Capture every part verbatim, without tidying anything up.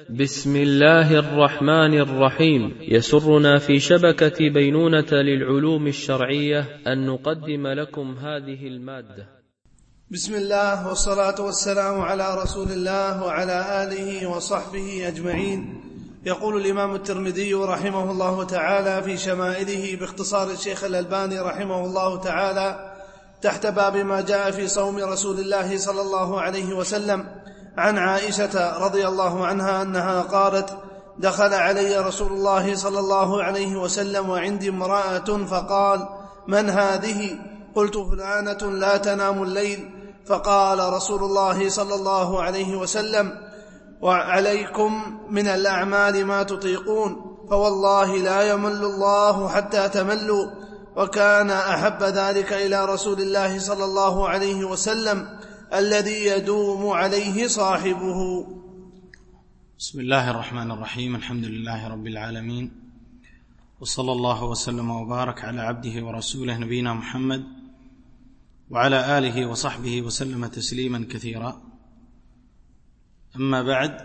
بسم الله الرحمن الرحيم. يسرنا في شبكة بينونة للعلوم الشرعية أن نقدم لكم هذه المادة. بسم الله والصلاة والسلام على رسول الله وعلى آله وصحبه أجمعين. يقول الإمام الترمذي رحمه الله تعالى في شمائله باختصار الشيخ الألباني رحمه الله تعالى تحت باب ما جاء في صوم رسول الله صلى الله عليه وسلم عن عائشة رضي الله عنها أنها قالت: دخل علي رسول الله صلى الله عليه وسلم وعندي امرأة فقال: من هذه؟ قلت: فلانة لا تنام الليل. فقال رسول الله صلى الله عليه وسلم: وعليكم من الأعمال ما تطيقون، فوالله لا يمل الله حتى تملوا. وكان أحب ذلك إلى رسول الله صلى الله عليه وسلم الذي يدوم عليه صاحبه. بسم الله الرحمن الرحيم. الحمد لله رب العالمين، وصلى الله وسلم وبارك على عبده ورسوله نبينا محمد وعلى آله وصحبه وسلم تسليما كثيرا. أما بعد،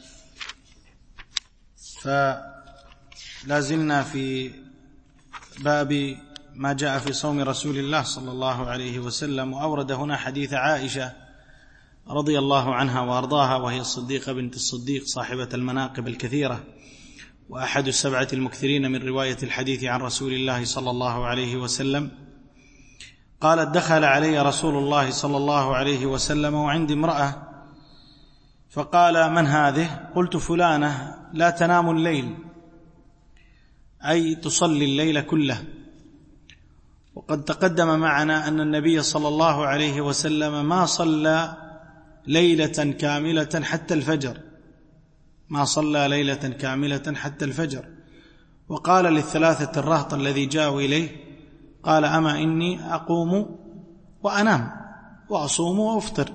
فلا زلنا في باب ما جاء في صوم رسول الله صلى الله عليه وسلم، وأورد هنا حديث عائشة رضي الله عنها وأرضاها، وهي الصديقة بنت الصديق صاحبة المناقب الكثيرة، وأحد السبعة المكثرين من رواية الحديث عن رسول الله صلى الله عليه وسلم. قالت: دخل علي رسول الله صلى الله عليه وسلم وعندي امرأة فقال: من هذه؟ قلت: فلانة لا تنام الليل، أي تصلي الليل كله. وقد تقدم معنا أن النبي صلى الله عليه وسلم ما صلى ليلة كاملة حتى الفجر، ما صلى ليلة كاملة حتى الفجر. وقال للثلاثة الرهط الذي جاءوا إليه: قال: أما إني أقوم وأنام وأصوم وأفطر.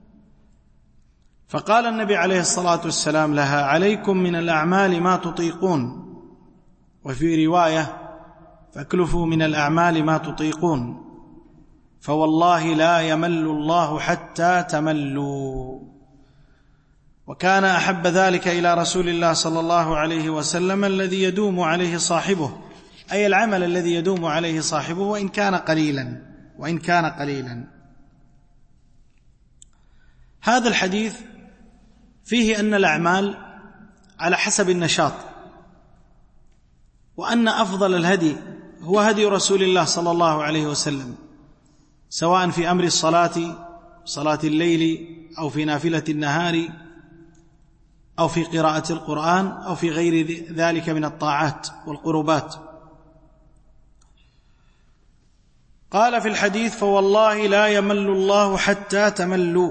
فقال النبي عليه الصلاة والسلام لها: عليكم من الأعمال ما تطيقون، وفي رواية: فاكلفوا من الأعمال ما تطيقون، فوالله لا يمل الله حتى تملوا. وكان أحب ذلك إلى رسول الله صلى الله عليه وسلم الذي يدوم عليه صاحبه، أي العمل الذي يدوم عليه صاحبه وإن كان قليلا وإن كان قليلا. هذا الحديث فيه أن الأعمال على حسب النشاط، وأن أفضل الهدي هو هدي رسول الله صلى الله عليه وسلم، سواء في أمر الصلاة، صلاة الليل، أو في نافلة النهار، أو في قراءة القرآن، أو في غير ذلك من الطاعات والقربات. قال في الحديث: فوالله لا يمل الله حتى تملوا.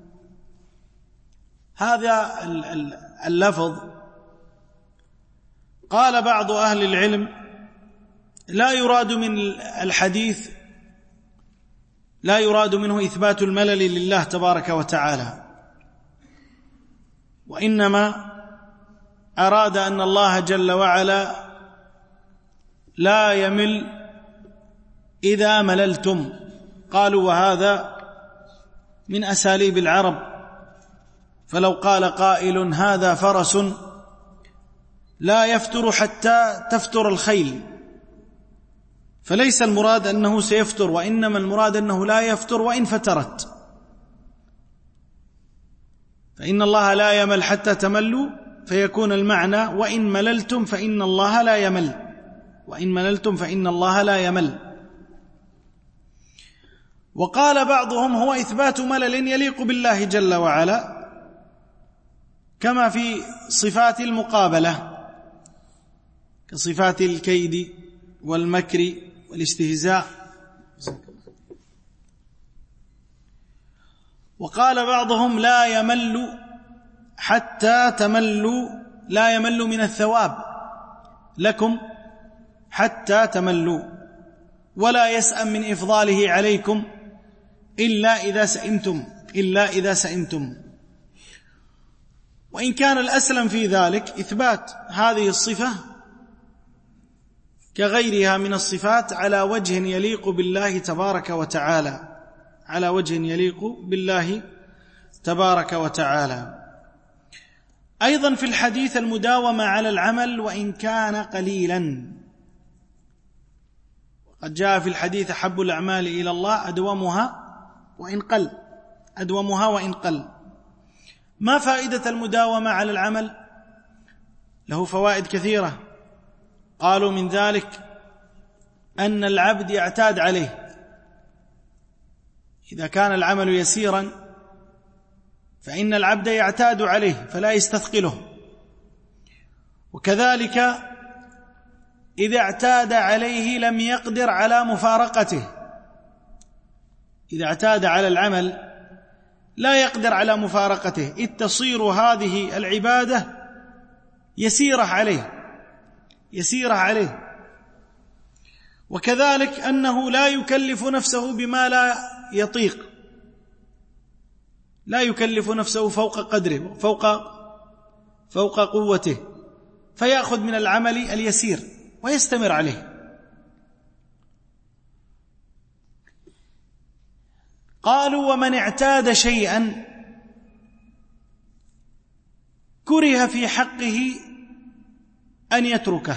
هذا اللفظ قال بعض أهل العلم لا يراد من الحديث لا يراد منه إثبات الملل لله تبارك وتعالى، وإنما أراد أن الله جل وعلا لا يمل إذا مللتم. قالوا: وهذا من أساليب العرب، فلو قال قائل: هذا فرس لا يفتر حتى تفتر الخيل، فليس المراد أنه سيفتر، وإنما المراد أنه لا يفتر وإن فترت. فإن الله لا يمل حتى تملوا، فيكون المعنى: وإن مللتم فإن الله لا يمل، وإن مللتم فإن الله لا يمل. وقال بعضهم: هو إثبات ملل يليق بالله جل وعلا، كما في صفات المقابلة كصفات الكيد والمكر والاستهزاء. وقال بعضهم: لا يمل حتى تملوا، لا يمل من الثواب لكم حتى تملوا، ولا يسأم من إفضاله عليكم إلا إذا سئمتم إلا إذا سئمتم. وإن كان الأسلم في ذلك إثبات هذه الصفة كغيرها من الصفات على وجه يليق بالله تبارك وتعالى، على وجه يليق بالله تبارك وتعالى. أيضا في الحديث المداومة على العمل وإن كان قليلا، قد جاء في الحديث أحب الأعمال إلى الله أدومها وإن قل، أدومها وإن قل. ما فائدة المداومة على العمل؟ له فوائد كثيرة. قالوا من ذلك أن العبد يعتاد عليه، إذا كان العمل يسيرا فإن العبد يعتاد عليه فلا يستثقله، وكذلك إذا اعتاد عليه لم يقدر على مفارقته، إذا اعتاد على العمل لا يقدر على مفارقته، إذ تصير هذه العبادة يسيرة عليه يسيرة عليه. وكذلك أنه لا يكلف نفسه بما لا يطيق، لا يكلف نفسه فوق قدره فوق فوق قوته، فيأخذ من العمل اليسير ويستمر عليه. قالوا ومن اعتاد شيئا كره في حقه أن يتركه.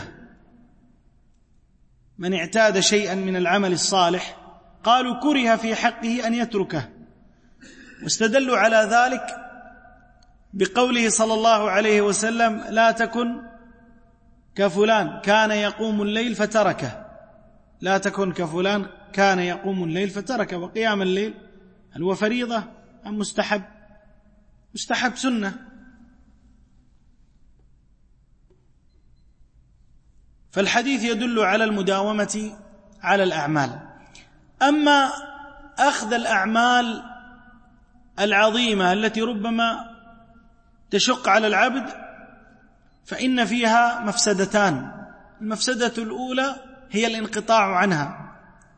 من اعتاد شيئا من العمل الصالح قالوا كره في حقه أن يتركه، واستدلوا على ذلك بقوله صلى الله عليه وسلم لا تكن كفلان كان يقوم الليل فتركه، لا تكن كفلان كان يقوم الليل فتركه. وقيام الليل هل هو فريضة أم مستحب؟ مستحب، سنة. فالحديث يدل على المداومة على الأعمال. أما أخذ الأعمال العظيمة التي ربما تشق على العبد فإن فيها مفسدتان. المفسدة الأولى هي الانقطاع عنها،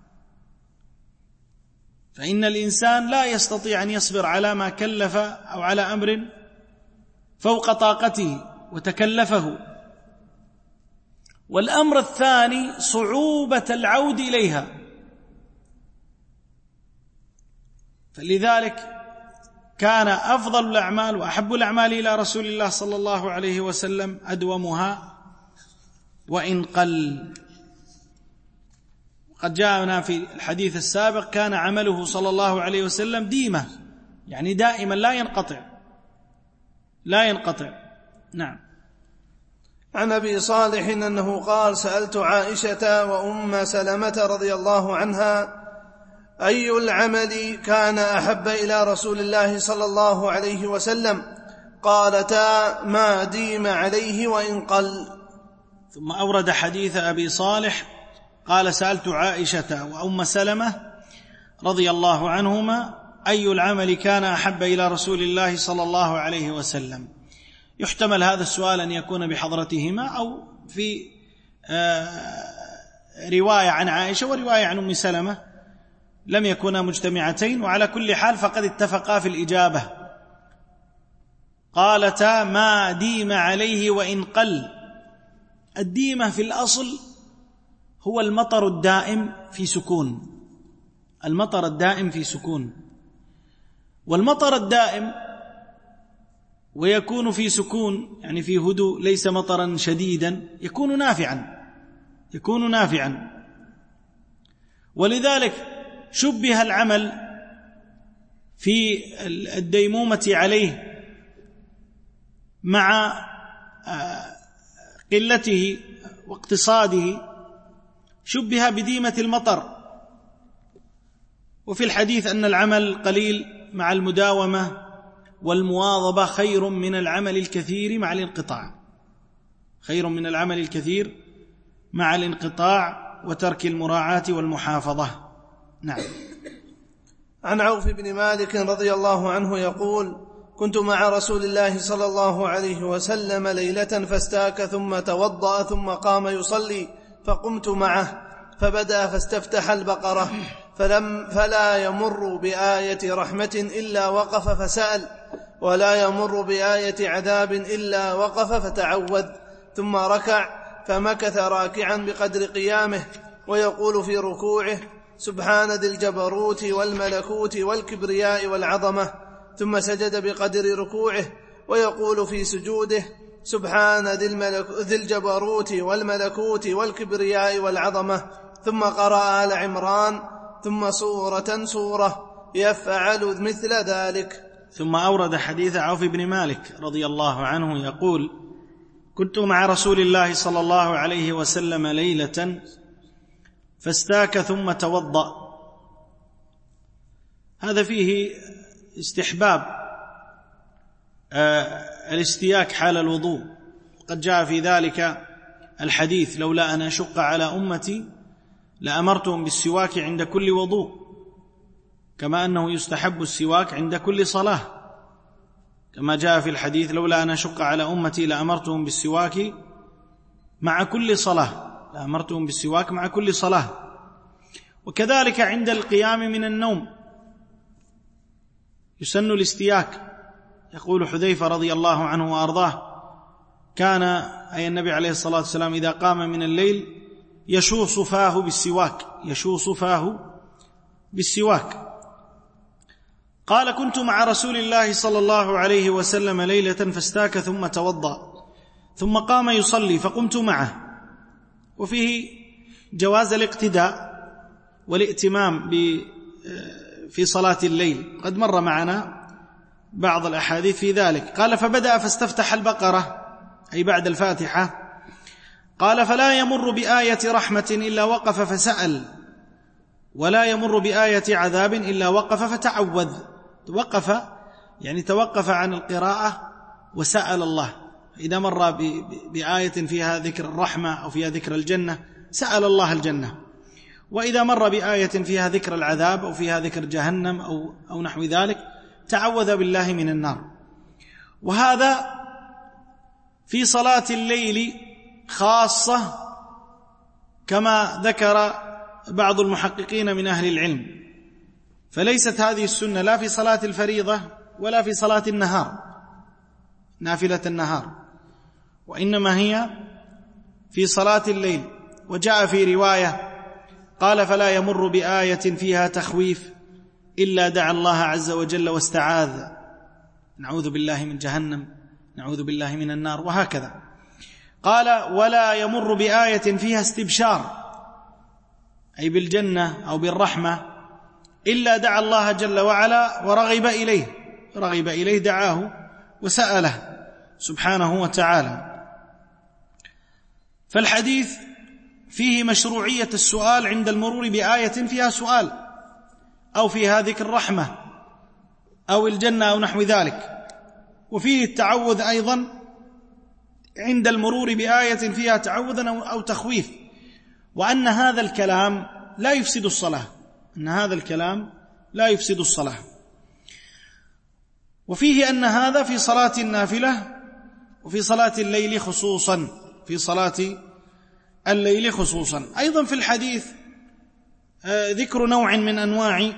فإن الإنسان لا يستطيع أن يصبر على ما كلف أو على أمر فوق طاقته وتكلفه. والأمر الثاني صعوبة العود إليها، فلذلك كان أفضل الأعمال وأحب الأعمال إلى رسول الله صلى الله عليه وسلم أدومها وإن قل. قد جاءنا في الحديث السابق كان عمله صلى الله عليه وسلم ديمة، يعني دائما لا ينقطع لا ينقطع. نعم. عن أبي صالح أنه قال سألت عائشة وأم سلمة رضي الله عنها أي العمل كان أحب إلى رسول الله صلى الله عليه وسلم؟ قالتا ما ديم عليه وإن قل. ثم أورد حديث أبي صالح قال سألت عائشة وأم سلمة رضي الله عنهما أي العمل كان أحب إلى رسول الله صلى الله عليه وسلم. يحتمل هذا السؤال أن يكون بحضرتهما أو في رواية عن عائشة ورواية عن أم سلمة لم يكونا مجتمعتين، وعلى كل حال فقد اتفقا في الإجابة. قالتا ما ديم عليه وإن قل. الديمة في الأصل هو المطر الدائم في سكون، المطر الدائم في سكون. والمطر الدائم ويكون في سكون يعني في هدوء، ليس مطرا شديدا، يكون نافعا يكون نافعا ولذلك شبه العمل في الديمومة عليه مع قلته واقتصاده شبه بديمة المطر. وفي الحديث أن العمل القليل مع المداومة والمواظبة خير من العمل الكثير مع الانقطاع، خير من العمل الكثير مع الانقطاع وترك المراعاة والمحافظة. نعم. عن عوف بن مالك رضي الله عنه يقول كنت مع رسول الله صلى الله عليه وسلم ليلة فاستاك ثم توضأ ثم قام يصلي فقمت معه فبدأ فاستفتح البقرة فلم فلا يمر بآية رحمة إلا وقف فسأل، ولا يمر بآية عذاب إلا وقف فتعوذ، ثم ركع فمكث راكعا بقدر قيامه ويقول في ركوعه سبحان ذي الجبروت والملكوت والكبرياء والعظمة، ثم سجد بقدر ركوعه ويقول في سجوده: سبحان ذي الجبروت والملكوت والكبرياء والعظمة. ثم قرأ آل عمران، ثم سورة سورة يفعل مثل ذلك. ثم أورد حديث عوف بن مالك رضي الله عنه يقول: كنت مع رسول الله صلى الله عليه وسلم ليلة فاستاك ثم توضأ. هذا فيه استحباب الاستياك حال الوضوء، قد جاء في ذلك الحديث: لولا أن أشق على أمتي لأمرتهم بالسواك عند كل وضوء، كما أنه يستحب السواك عند كل صلاة، كما جاء في الحديث: لولا أن أشق على أمتي لأمرتهم بالسواك مع كل صلاة، لأمرتهم بالسواك مع كل صلاة. وكذلك عند القيام من النوم يسن الاستياك. يقول حذيفة رضي الله عنه وأرضاه: كان أي النبي عليه الصلاة والسلام إذا قام من الليل يشوص فاه بالسواك، يشوص فاه بالسواك. قال: كنت مع رسول الله صلى الله عليه وسلم ليلة فاستاك ثم توضأ، ثم قام يصلي فقمت معه. وفيه جواز الاقتداء والائتمام في صلاة الليل، قد مر معنا بعض الأحاديث في ذلك. قال: فبدأ فاستفتح البقرة أي بعد الفاتحة. قال: فلا يمر بآية رحمة إلا وقف فسأل، ولا يمر بآية عذاب إلا وقف فتعوذ. وقف يعني توقف عن القراءة وسأل الله. إذا مر بآية فيها ذكر الرحمة أو فيها ذكر الجنة سأل الله الجنة، وإذا مر بآية فيها ذكر العذاب أو فيها ذكر جهنم أو, أو نحو ذلك تعوذ بالله من النار. وهذا في صلاة الليل خاصة، كما ذكر بعض المحققين من أهل العلم، فليست هذه السنة لا في صلاة الفريضة ولا في صلاة النهار نافلة النهار، وإنما هي في صلاة الليل. وجاء في رواية قال: فلا يمر بآية فيها تخويف إلا دعا الله عز وجل واستعاذ، نعوذ بالله من جهنم، نعوذ بالله من النار، وهكذا. قال: ولا يمر بآية فيها استبشار أي بالجنة أو بالرحمة إلا دعا الله جل وعلا ورغب إليه، رغب إليه دعاه وسأله سبحانه وتعالى. فالحديث فيه مشروعية السؤال عند المرور بآية فيها سؤال أو فيها ذكر الرحمة أو الجنة أو نحو ذلك، وفيه التعوذ أيضا عند المرور بآية فيها تعوذ أو تخويف، وأن هذا الكلام لا يفسد الصلاة، أن هذا الكلام لا يفسد الصلاة. وفيه أن هذا في صلاة النافلة وفي صلاة الليل خصوصا، في صلاة الليل خصوصا. أيضا في الحديث ذكر نوع من أنواع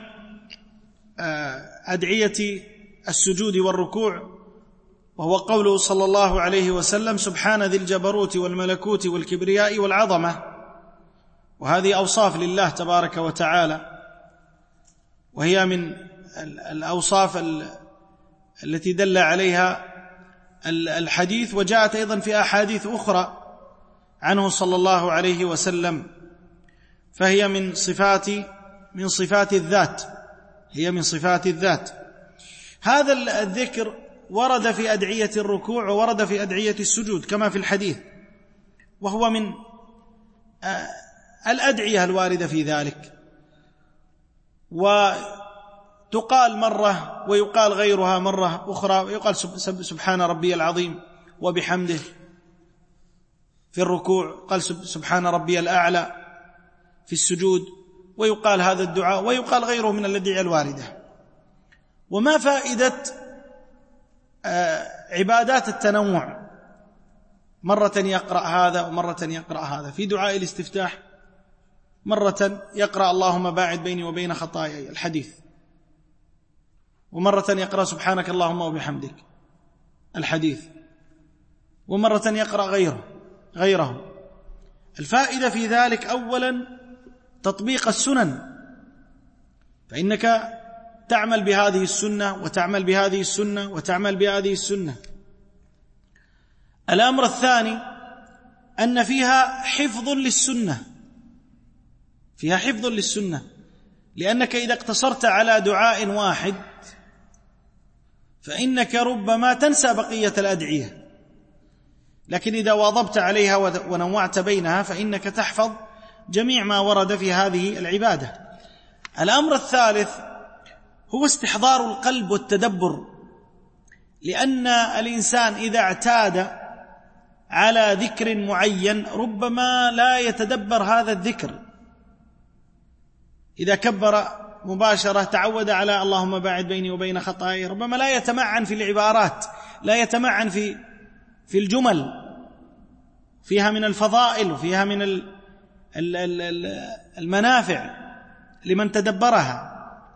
أدعية السجود والركوع، وهو قوله صلى الله عليه وسلم: سبحان ذي الجبروت والملكوت والكبرياء والعظمة. وهذه أوصاف لله تبارك وتعالى، وهي من الأوصاف التي دل عليها الحديث، وجاءت أيضا في أحاديث أخرى عنه صلى الله عليه وسلم، فهي من صفات من صفات الذات، هي من صفات الذات. هذا الذكر ورد في أدعية الركوع وورد في أدعية السجود كما في الحديث، وهو من الأدعية الواردة في ذلك، وتقال مرة ويقال غيرها مرة أخرى، ويقال سبحان ربي العظيم وبحمده في الركوع، قال سبحان ربي الأعلى في السجود، ويقال هذا الدعاء، ويقال غيره من الأدعية الواردة. وما فائدة عبادات التنوع؟ مرة يقرأ هذا ومرة يقرأ هذا. في دعاء الاستفتاح مرة يقرأ اللهم باعد بيني وبين خطاياي الحديث، ومرة يقرأ سبحانك اللهم وبحمدك الحديث، ومرة يقرأ غيره غيره. الفائدة في ذلك أولا تطبيق السنن، فإنك تعمل بهذه السنة وتعمل بهذه السنة وتعمل بهذه السنة، الأمر الثاني أن فيها حفظ للسنة، فيها حفظ للسنة، لأنك إذا اقتصرت على دعاء واحد فإنك ربما تنسى بقية الأدعية، لكن إذا واظبت عليها ونوعت بينها فإنك تحفظ جميع ما ورد في هذه العبادة. الأمر الثالث هو استحضار القلب والتدبر، لأن الإنسان إذا اعتاد على ذكر معين ربما لا يتدبر هذا الذكر. إذا كبر مباشرة تعود على اللهم باعد بيني وبين خطاياي، ربما لا يتمعن في العبارات، لا يتمعن في في الجمل، فيها من الفضائل وفيها من المنافع لمن تدبرها.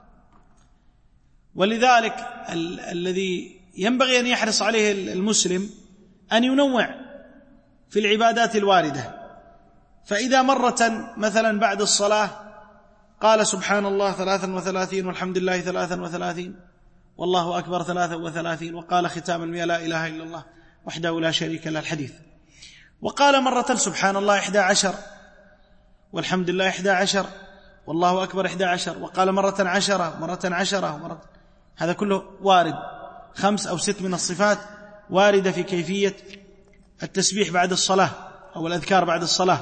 ولذلك ال الذي ينبغي أن يحرص عليه المسلم أن ينوع في العبادات الواردة. فإذا مرة مثلا بعد الصلاة قال سبحان الله ثلاثا وثلاثين والحمد لله ثلاثا وثلاثين والله أكبر ثلاثا وثلاثين، وقال ختاما لا إله إلا الله وحده لا شريك له الحديث، وقال مرة سبحان الله إحدى عشر والحمد لله إحدى عشر والله أكبر إحدى عشر، وقال مرة عشرة مرة عشرة مرة، هذا كله وارد. خمس أو ست من الصفات واردة في كيفية التسبيح بعد الصلاة أو الأذكار بعد الصلاة.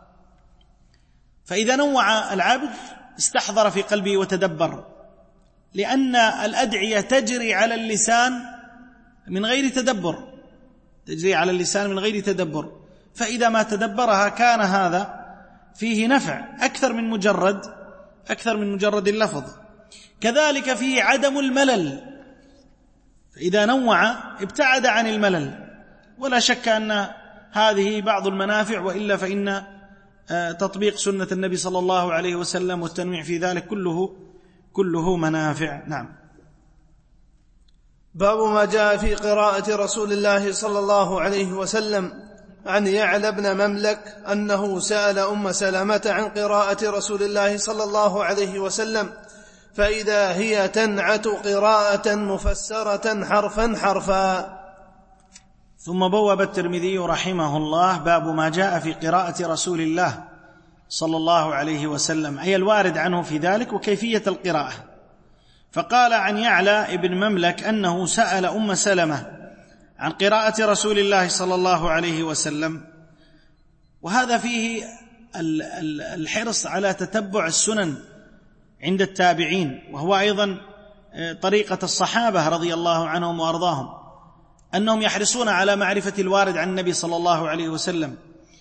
فإذا نوع العبد استحضر في قلبه وتدبر، لأن الأدعية تجري على اللسان من غير تدبر، تجري على اللسان من غير تدبر، فإذا ما تدبرها كان هذا فيه نفع أكثر من مجرد أكثر من مجرد اللفظ. كذلك فيه عدم الملل، فإذا نوع ابتعد عن الملل، ولا شك أن هذه بعض المنافع، وإلا فإن تطبيق سنة النبي صلى الله عليه وسلم والتنويع في ذلك كله كله منافع. نعم. باب ما جاء في قراءة رسول الله صلى الله عليه وسلم عن يعلى بن مملك أنه سأل أم سلمة عن قراءة رسول الله صلى الله عليه وسلم فإذا هي تنعت قراءة مفسرة حرفا حرفا. ثم بوب الترمذي رحمه الله باب ما جاء في قراءة رسول الله صلى الله عليه وسلم، أي الوارد عنه في ذلك وكيفية القراءة. فقال عن يعلى ابن مملك أنه سأل أم سلمة عن قراءة رسول الله صلى الله عليه وسلم، وهذا فيه الحرص على تتبع السنن عند التابعين، وهو أيضا طريقة الصحابة رضي الله عنهم وأرضاهم، أنهم يحرصون على معرفة الوارد عن النبي صلى الله عليه وسلم.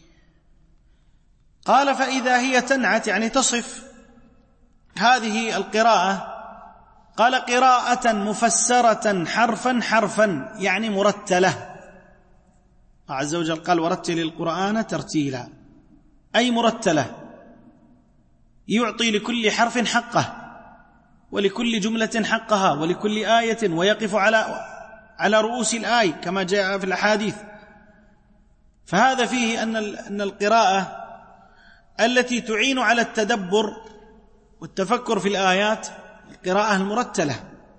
قال فإذا هي تنعت، يعني تصف هذه القراءة، قال قراءة مفسرة حرفا حرفا، يعني مرتلة. الله عز وجل قال ورتل القرآن ترتيلا، أي مرتلة، يعطي لكل حرف حقه ولكل جملة حقها ولكل آية، ويقف على على رؤوس الآية كما جاء في الأحاديث. فهذا فيه أن أن القراءة التي تعين على التدبر والتفكر في الآيات القراءة المرتلة.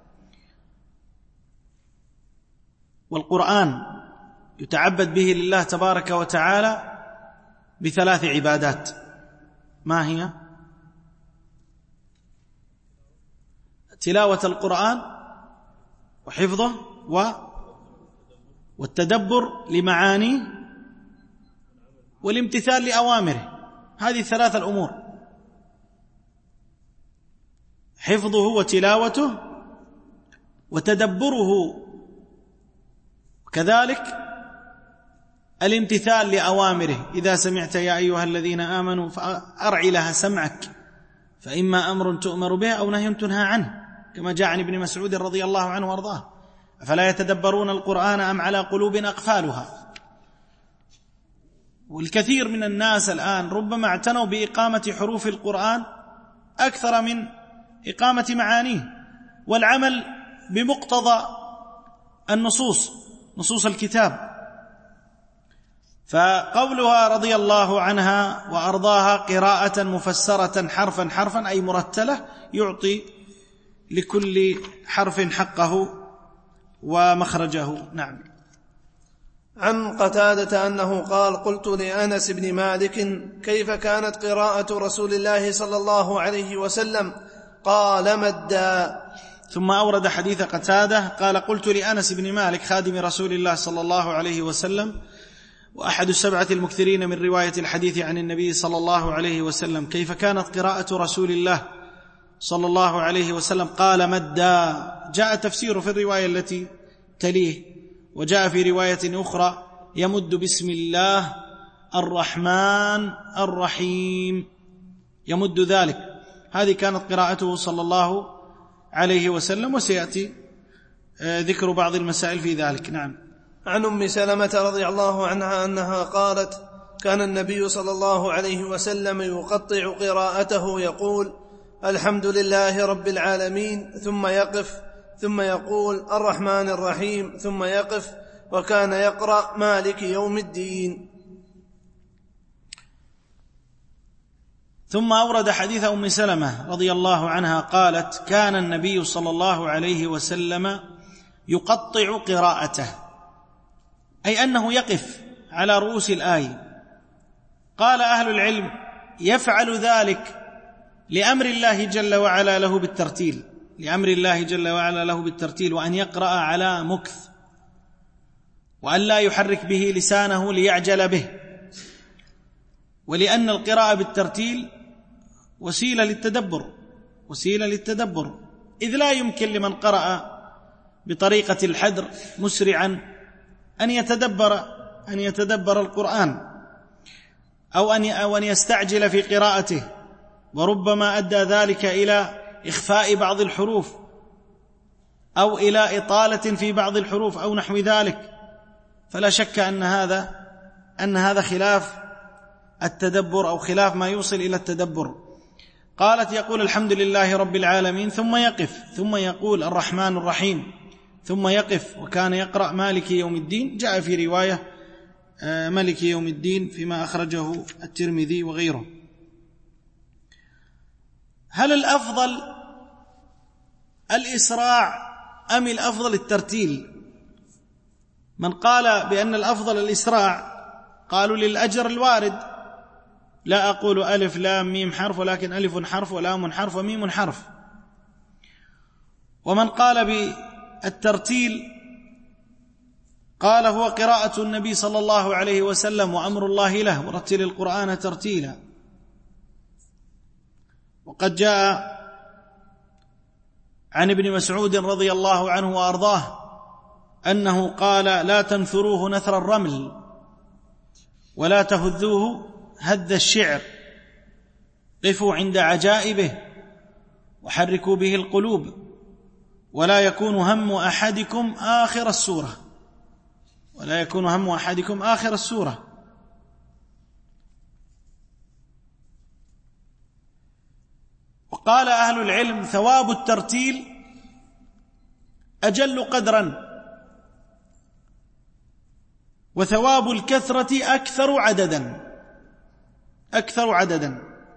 والقرآن يتعبد به لله تبارك وتعالى بثلاث عبادات، ما هي؟ تلاوة القرآن وحفظه والتدبر لمعانيه والامتثال لأوامره. هذه الثلاث الأمور، حفظه وتلاوته وتدبره، وكذلك الامتثال لأوامره. إذا سمعت يا أيها الذين آمنوا فأرعي لها سمعك، فإما أمر تؤمر به أو نهي تنهى عنه، كما جاء عن ابن مسعود رضي الله عنه وارضاه: أفلا يتدبرون القرآن أم على قلوب أقفالها. والكثير من الناس الآن ربما اعتنوا بإقامة حروف القرآن أكثر من إقامة معانيه والعمل بمقتضى النصوص، نصوص الكتاب. فقولها رضي الله عنها وأرضاها قراءة مفسرة حرفا حرفا، أي مرتلة، يعطي لكل حرف حقه ومخرجه. نعم. عن قتادة أنه قال: قلت لأنس بن مالك: كيف كانت قراءة رسول الله صلى الله عليه وسلم؟ قال: مدا. ثم أورد حديث قتادة قال: قلت لأنس بن مالك خادم رسول الله صلى الله عليه وسلم وأحد السبعة المكثرين من رواية الحديث عن النبي صلى الله عليه وسلم: كيف كانت قراءة رسول الله صلى الله عليه وسلم؟ قال: مدا. جاء تفسير في الرواية التي تليه، وجاء في رواية أخرى: يمد بسم الله الرحمن الرحيم، يمد ذلك. هذه كانت قراءته صلى الله عليه وسلم، وسيأتي ذكر بعض المسائل في ذلك. نعم. عن أم سلمة رضي الله عنها أنها قالت: كان النبي صلى الله عليه وسلم يقطع قراءته يقول: الحمد لله رب العالمين، ثم يقف، ثم يقول: الرحمن الرحيم، ثم يقف، وكان يقرأ مالك يوم الدين. ثم أورد حديث أم سلمة رضي الله عنها قالت: كان النبي صلى الله عليه وسلم يقطع قراءته، أي أنه يقف على رؤوس الآية. قال أهل العلم: يفعل ذلك لأمر الله جل وعلا له بالترتيل، لأمر الله جل وعلا له بالترتيل، وأن يقرأ على مكث، وأن لا يحرك به لسانه ليعجل به، ولأن القراءة بالترتيل وسيلة للتدبر، وسيلة للتدبر، إذ لا يمكن لمن قرأ بطريقة الحدر مسرعا أن يتدبر أن يتدبر القرآن، أو أن أو أن يستعجل في قراءته، وربما أدى ذلك إلى إخفاء بعض الحروف، أو إلى إطالة في بعض الحروف أو نحو ذلك. فلا شك أن هذا أن هذا خلاف التدبر، أو خلاف ما يوصل إلى التدبر. قالت: يقول الحمد لله رب العالمين، ثم يقف، ثم يقول الرحمن الرحيم، ثم يقف، وكان يقرأ مالك يوم الدين. جاء في رواية مالك يوم الدين فيما أخرجه الترمذي وغيره. هل الأفضل الإسراع أم الأفضل الترتيل؟ من قال بأن الأفضل الإسراع قالوا للأجر الوارد، لا أقول ألف لام ميم حرف، ولكن ألف حرف ولام حرف وميم حرف. ومن قال بالترتيل قال هو قراءة النبي صلى الله عليه وسلم وأمر الله له: ورتل القرآن ترتيلا. وقد جاء عن ابن مسعود رضي الله عنه وأرضاه أنه قال: لا تنثروه نثر الرمل، ولا تهذوه هذ الشعر، قفوا عند عجائبه وحركوا به القلوب، ولا يكون هم أحدكم آخر السورة، ولا يكون هم أحدكم آخر السورة. وقال أهل العلم: ثواب الترتيل أجل قدرا، وثواب الكثرة أكثر عددا، أكثر عددا.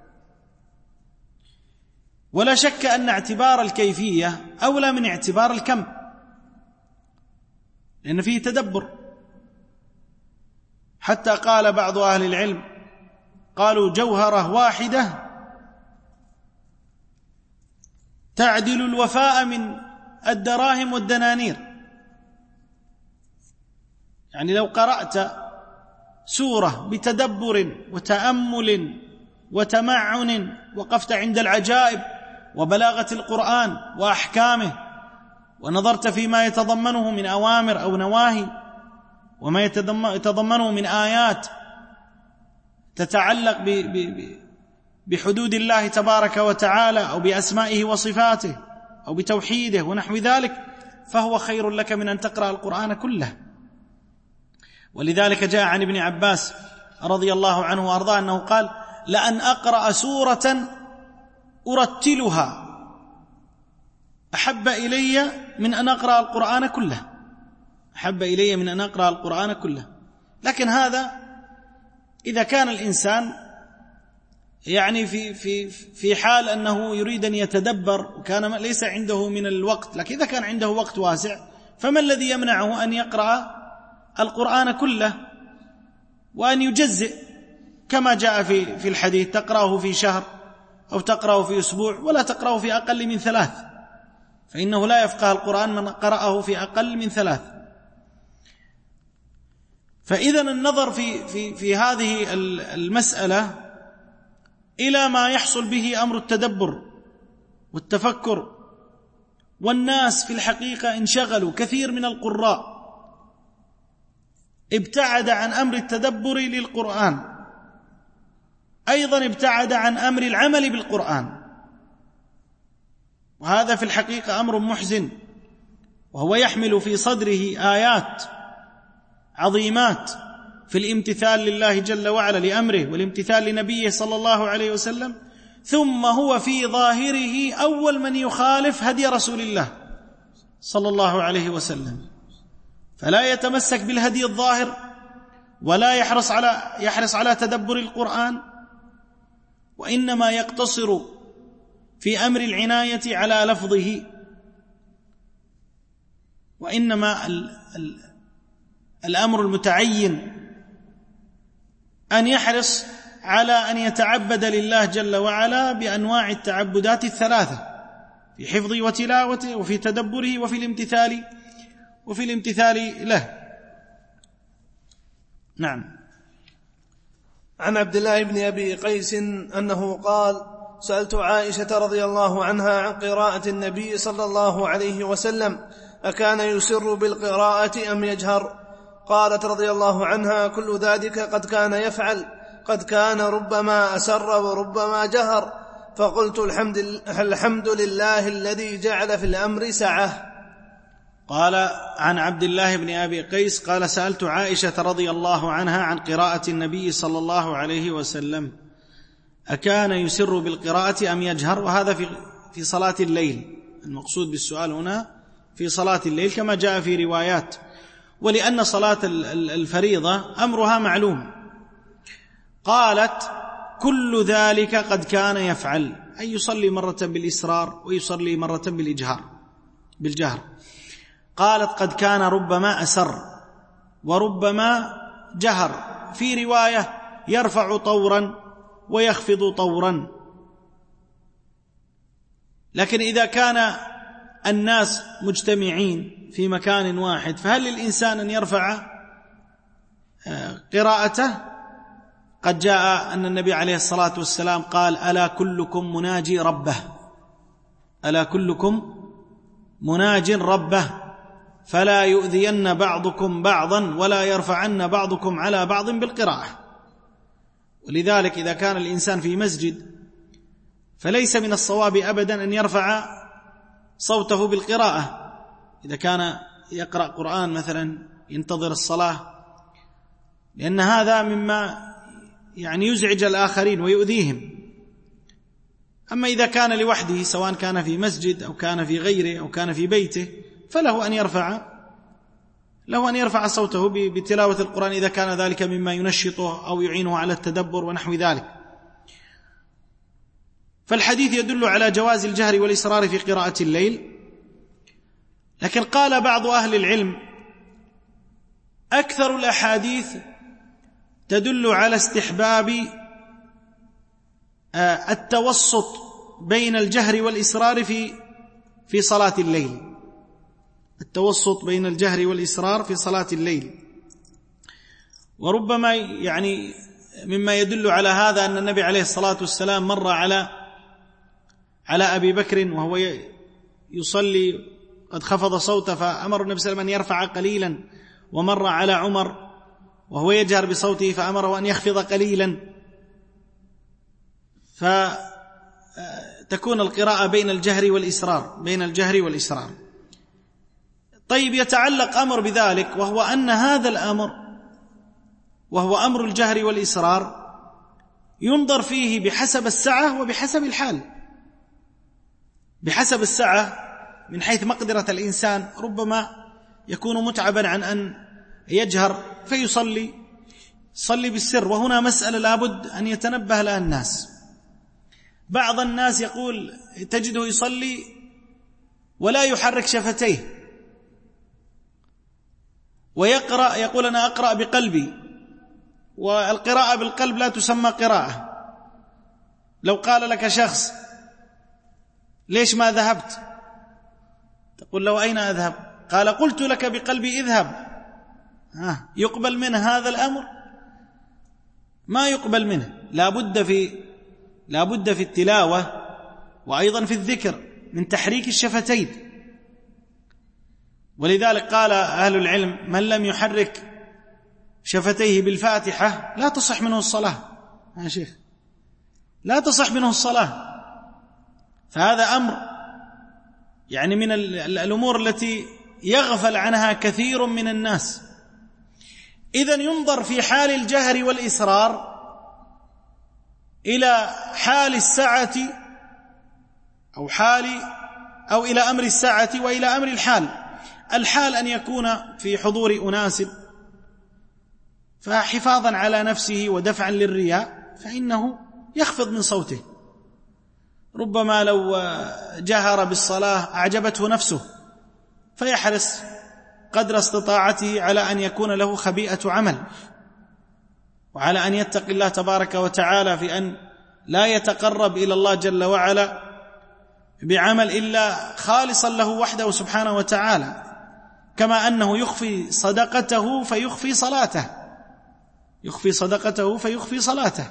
ولا شك أن اعتبار الكيفية أولى من اعتبار الكم، لأن فيه تدبر. حتى قال بعض أهل العلم، قالوا: جوهرة واحدة تعدل الوفاء من الدراهم والدنانير. يعني لو قرأت سورة بتدبر وتأمل وتمعن، وقفت عند العجائب وبلاغة القرآن وأحكامه، ونظرت فيما يتضمنه من أوامر أو نواهي، وما يتضمنه من آيات تتعلق بحدود الله تبارك وتعالى، أو بأسمائه وصفاته، أو بتوحيده ونحو ذلك، فهو خير لك من أن تقرأ القرآن كله. ولذلك جاء عن ابن عباس رضي الله عنه وأرضاه أنه قال: لأن أقرأ سورة أرتلها أحب إلي من أن أقرأ القرآن كله، أحب إلي من أن أقرأ القرآن كله. لكن هذا إذا كان الإنسان يعني في في في حال أنه يريد أن يتدبر وكان ليس عنده من الوقت، لكن إذا كان عنده وقت واسع، فما الذي يمنعه أن يقرأ القرآن كله وأن يجزئ كما جاء في في الحديث: تقرأه في شهر أو تقرأه في أسبوع، ولا تقرأه في أقل من ثلاث، فإنه لا يفقه القرآن من قرأه في أقل من ثلاث. فإذا النظر في في في هذه المسألة إلى ما يحصل به أمر التدبر والتفكر، والناس في الحقيقة انشغلوا، كثير من القراء ابتعد عن أمر التدبر للقرآن، أيضا ابتعد عن أمر العمل بالقرآن، وهذا في الحقيقة أمر محزن، وهو يحمل في صدره آيات عظيمات في الامتثال لله جل وعلا لأمره والامتثال لنبيه صلى الله عليه وسلم، ثم هو في ظاهره أول من يخالف هدي رسول الله صلى الله عليه وسلم، فلا يتمسك بالهدي الظاهر ولا يحرص على يحرص على تدبر القرآن، وإنما يقتصر في أمر العناية على لفظه، وإنما ال ال الأمر المتعين أن يحرص على أن يتعبد لله جل وعلا بأنواع التعبدات الثلاثة، في حفظه وتلاوته وفي تدبره وفي الامتثال وفي الامتثال له. نعم. عن عبد الله بن أبي قيس أنه قال: سألت عائشة رضي الله عنها عن قراءة النبي صلى الله عليه وسلم أكان يسر بالقراءة أم يجهر؟ قالت رضي الله عنها: كل ذلك قد كان يفعل، قد كان ربما أسر وربما جهر. فقلت: الحمد, الحمد لله الذي جعل في الأمر سعة. قال عن عبد الله بن أبي قيس قال: سألت عائشة رضي الله عنها عن قراءة النبي صلى الله عليه وسلم أكان يسر بالقراءة أم يجهر؟ وهذا في في صلاة الليل، المقصود بالسؤال هنا في صلاة الليل كما جاء في روايات، ولأن صلاة الفريضة أمرها معلوم. قالت: كل ذلك قد كان يفعل، أي يصلي مرة بالإسرار ويصلي مرة بالإجهار بالجهر. قالت: قد كان ربما أسر وربما جهر، في رواية يرفع طورا ويخفض طورا. لكن إذا كان الناس مجتمعين في مكان واحد، فهل للإنسان أن يرفع قراءته؟ قد جاء أن النبي عليه الصلاة والسلام قال: ألا كلكم مناجي ربه، ألا كلكم مناج ربه، فلا يؤذين بعضكم بعضا ولا يرفعن بعضكم على بعض بالقراءة. ولذلك إذا كان الإنسان في مسجد فليس من الصواب أبدا أن يرفع صوته بالقراءة، إذا كان يقرأ قرآن مثلا ينتظر الصلاة، لأن هذا مما يعني يزعج الآخرين ويؤذيهم. أما إذا كان لوحده، سواء كان في مسجد أو كان في غيره أو كان في بيته، فله أن يرفع له أن يرفع صوته بتلاوة القرآن إذا كان ذلك مما ينشطه أو يعينه على التدبر ونحو ذلك. فالحديث يدل على جواز الجهر والإسرار في قراءة الليل. لكن قال بعض أهل العلم: أكثر الأحاديث تدل على استحباب التوسط بين الجهر والإسرار في في صلاة الليل، التوسط بين الجهر والإسرار في صلاة الليل. وربما يعني مما يدل على هذا أن النبي عليه الصلاة والسلام مر على على أبي بكر وهو يصلي قد خفض صوته، فأمر النبي صلى الله عليه وسلم أن يرفع قليلا، ومر على عمر وهو يجهر بصوته فأمره أن يخفض قليلا، فتكون القراءة بين الجهر والإسرار بين الجهر والإسرار. طيب، يتعلق أمر بذلك، وهو أن هذا الأمر وهو أمر الجهر والإسرار ينظر فيه بحسب السعة وبحسب الحال. بحسب السعة من حيث مقدرة الإنسان، ربما يكون متعبا عن أن يجهر فيصلي صلي بالسر، وهنا مسألة لابد أن يتنبه لها الناس. بعض الناس يقول تجده يصلي ولا يحرك شفتيه، ويقرأ يقول أنا أقرأ بقلبي، والقراءة بالقلب لا تسمى قراءة. لو قال لك شخص ليش ما ذهبت؟ تقول له أين أذهب؟ قال قلت لك بقلبي اذهب. ها يقبل منه هذا الأمر؟ ما يقبل منه. لا بد في لا بد في التلاوة وأيضا في الذكر من تحريك الشفتين. ولذلك قال أهل العلم من لم يحرك شفتيه بالفاتحة لا تصح منه الصلاة. يا شيخ لا تصح منه الصلاة. فهذا أمر يعني من الأمور التي يغفل عنها كثير من الناس. إذن ينظر في حال الجهر والإسرار إلى حال الساعة أو حال أو إلى أمر الساعة وإلى أمر الحال. الحال أن يكون في حضور أناس فحفاظا على نفسه ودفعا للرياء فإنه يخفض من صوته. ربما لو جهر بالصلاة أعجبته نفسه فيحرص قدر استطاعته على أن يكون له خبيئة عمل، وعلى أن يتقي الله تبارك وتعالى في أن لا يتقرب إلى الله جل وعلا بعمل إلا خالصا له وحده سبحانه وتعالى، كما أنه يخفي صدقته فيخفي صلاته يخفي صدقته فيخفي صلاته.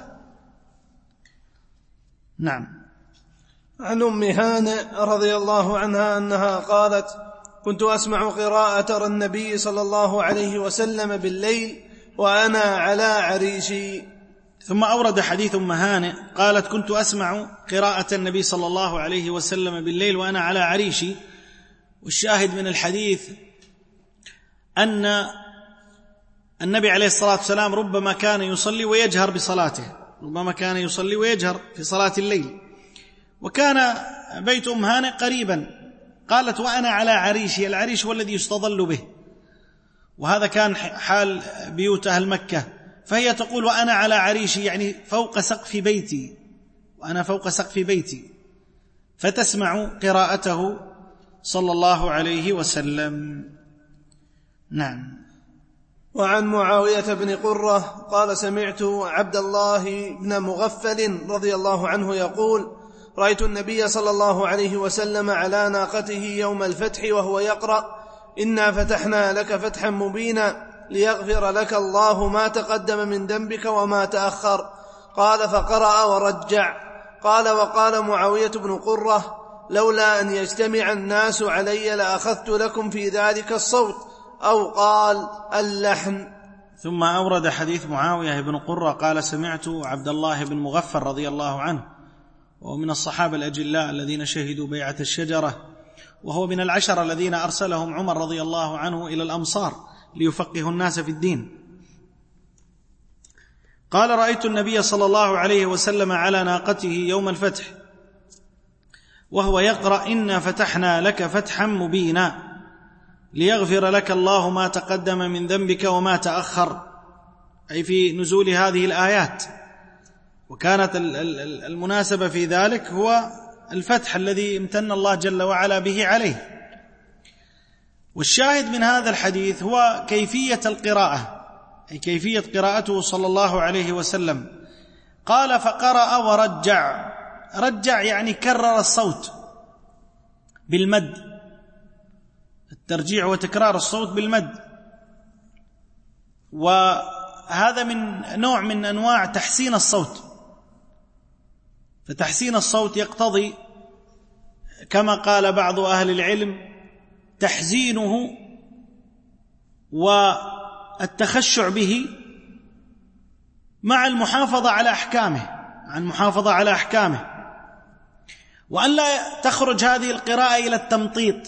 نعم. عن أم هانئ رضي الله عنها أنها قالت كنت أسمع قراءة النبي صلى الله عليه وسلم بالليل وأنا على عريشي. ثم أورد حديث أم هانئ قالت كنت أسمع قراءة النبي صلى الله عليه وسلم بالليل وأنا على عريشي. والشاهد من الحديث أن النبي عليه الصلاة والسلام ربما كان يصلي ويجهر بصلاته ربما كان يصلي ويجهر في صلاة الليل، وكان بيت أم هانئ قريبا. قالت وأنا على عريشي، العريش هو الذي يستظل به، وهذا كان حال بيوت أهل مكة. فهي تقول وأنا على عريشي يعني فوق سقف بيتي، وأنا فوق سقف بيتي، فتسمع قراءته صلى الله عليه وسلم. نعم. وعن معاوية بن قرة قال سمعت عبد الله بن مغفل رضي الله عنه يقول رأيت النبي صلى الله عليه وسلم على ناقته يوم الفتح وهو يقرأ إنا فتحنا لك فتحا مبينا ليغفر لك الله ما تقدم من ذنبك وما تأخر. قال فقرأ ورجع. قال وقال معاوية بن قرة لولا أن يجتمع الناس علي لأخذت لكم في ذلك الصوت، أو قال اللحن. ثم أورد حديث معاوية بن قرة قال سمعت عبد الله بن مغفل رضي الله عنه، ومن الصحابة الأجلاء الذين شهدوا بيعة الشجرة، وهو من العشر الذين أرسلهم عمر رضي الله عنه إلى الأمصار ليفقهوا الناس في الدين. قال رأيت النبي صلى الله عليه وسلم على ناقته يوم الفتح وهو يقرأ إنا فتحنا لك فتحا مبينا ليغفر لك الله ما تقدم من ذنبك وما تأخر، أي في نزول هذه الآيات. وكانت المناسبة في ذلك هو الفتح الذي امتن الله جل وعلا به عليه. والشاهد من هذا الحديث هو كيفية القراءة، أي كيفية قراءته صلى الله عليه وسلم. قال فقرأ ورجع. رجع يعني كرر الصوت بالمد، الترجيع وتكرار الصوت بالمد، وهذا من نوع من أنواع تحسين الصوت. فتحسين الصوت يقتضي كما قال بعض أهل العلم تحزينه والتخشع به مع المحافظة على أحكامه مع المحافظة على أحكامه وأن لا تخرج هذه القراءة إلى التمطيط،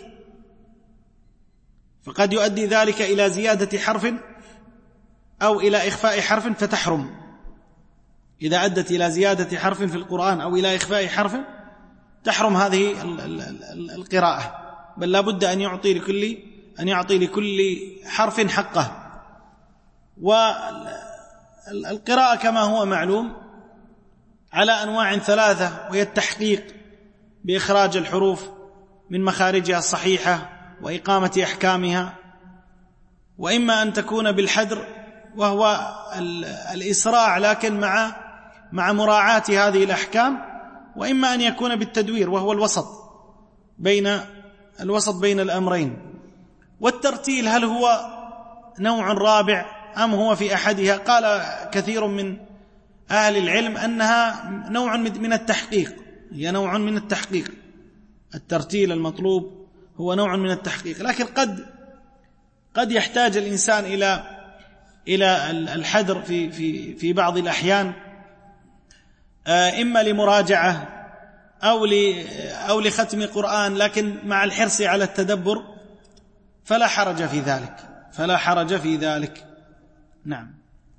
فقد يؤدي ذلك إلى زيادة حرف أو إلى إخفاء حرف فتحرم. إذا أدت إلى زيادة حرف في القرآن أو إلى إخفاء حرف تحرم هذه القراءة، بل لا بد أن يعطي لكل أن يعطي لكل حرف حقه. والقراءة كما هو معلوم على أنواع ثلاثة، وهي التحقيق بإخراج الحروف من مخارجها الصحيحة وإقامة أحكامها، وإما أن تكون بالحدر وهو الإسراع لكن مع مع مراعاة هذه الأحكام، وإما أن يكون بالتدوير وهو الوسط بين الوسط بين الأمرين. والترتيل هل هو نوع رابع أم هو في أحدها؟ قال كثير من أهل العلم أنها نوع من التحقيق، هي نوع من التحقيق، الترتيل المطلوب هو نوع من التحقيق، لكن قد قد يحتاج الإنسان إلى إلى الحذر في في في بعض الأحيان، إما لمراجعة أو أو لختم قرآن، لكن مع الحرص على التدبر فلا حرج في ذلك، فلا حرج في ذلك. نعم.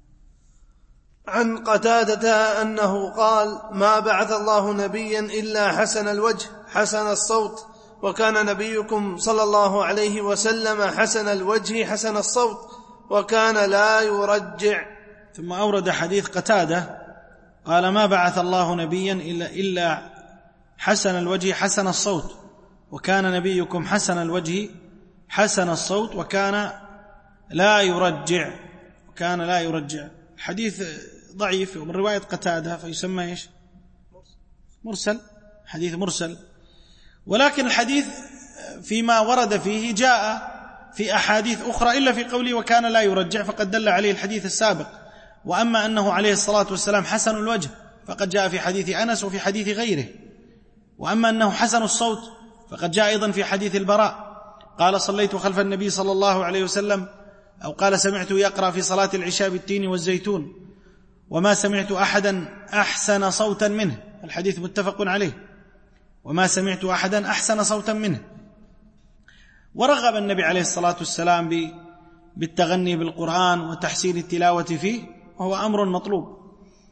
عن قتادة أنه قال: ما بعث الله نبيا إلا حسن الوجه حسن الصوت، وكان نبيكم صلى الله عليه وسلم حسن الوجه حسن الصوت، وكان لا يرجع. ثم أورد حديث قتادة قال: ما بعث الله نبيا إلا, إلا حسن الوجه حسن الصوت، وكان نبيكم حسن الوجه حسن الصوت، وكان لا يرجع، وكان لا يرجع. حديث ضعيف من رواية قتادة فيسمى إيش؟ مرسل، حديث مرسل. ولكن الحديث فيما ورد فيه جاء في أحاديث أخرى إلا في قوله وكان لا يرجع، فقد دل عليه الحديث السابق. وأما أنه عليه الصلاة والسلام حسن الوجه فقد جاء في حديث أنس وفي حديث غيره. وأما أنه حسن الصوت فقد جاء أيضا في حديث البراء قال: صليت خلف النبي صلى الله عليه وسلم، أو قال: سمعته يقرأ في صلاة العشاء بالتين والزيتون، وما سمعت أحدا أحسن صوتا منه. الحديث متفق عليه، وما سمعت أحدا أحسن صوتا منه. ورغب النبي عليه الصلاة والسلام بالتغني بالقرآن وتحسين التلاوة فيه، وهو أمر مطلوب.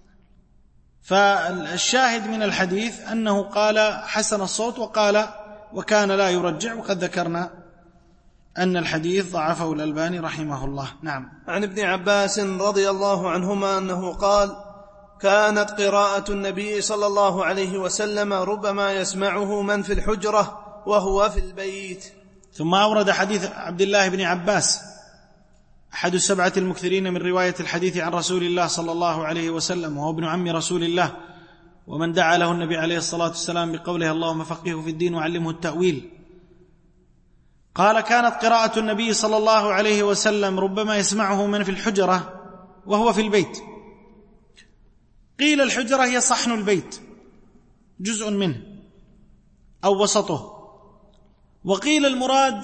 فالشاهد من الحديث أنه قال حسن الصوت وقال وكان لا يرجع، وقد ذكرنا أن الحديث ضعفه الألباني رحمه الله. نعم. عن ابن عباس رضي الله عنهما أنه قال: كانت قراءة النبي صلى الله عليه وسلم ربما يسمعه من في الحجرة وهو في البيت. ثم أورد حديث عبد الله بن عباس أحد السبعة المكثرين من رواية الحديث عن رسول الله صلى الله عليه وسلم، وهو ابن عم رسول الله، ومن دعا له النبي عليه الصلاة والسلام بقوله: اللهم فقهه في الدين وعلمه التأويل. قال: كانت قراءة النبي صلى الله عليه وسلم ربما يسمعه من في الحجرة وهو في البيت. قيل الحجرة هي صحن البيت، جزء منه أو وسطه، وقيل المراد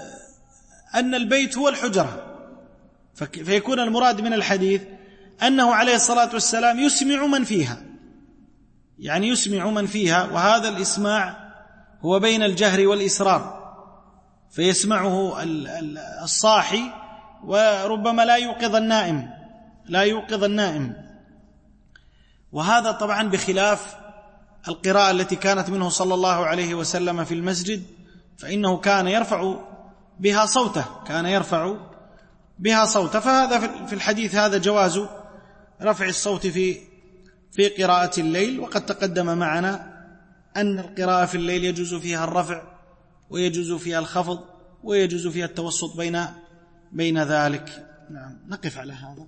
أن البيت هو الحجرة، فيكون المراد من الحديث أنه عليه الصلاة والسلام يسمع من فيها، يعني يسمع من فيها، وهذا الإسماع هو بين الجهر والإسرار، فيسمعه الصاحي وربما لا يوقظ النائم لا يوقظ النائم وهذا طبعا بخلاف القراءة التي كانت منه صلى الله عليه وسلم في المسجد، فإنه كان يرفع بها صوته كان يرفع بها صوته فهذا في الحديث هذا جواز رفع الصوت في في قراءة الليل. وقد تقدم معنا أن القراءة في الليل يجوز فيها الرفع ويجوز فيها الخفض ويجوز فيها التوسط بين بين ذلك. نعم، نقف على هذا.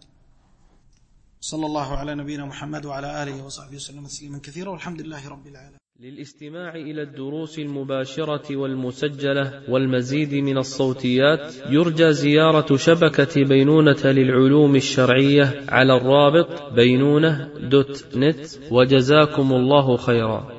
صلى الله على نبينا محمد وعلى آله وصحبه وسلم تسليما كثيرا، والحمد لله رب العالمين. للاستماع إلى الدروس المباشرة والمسجلة والمزيد من الصوتيات يرجى زيارة شبكة بينونة للعلوم الشرعية على الرابط بينونة دوت نت، وجزاكم الله خيرا.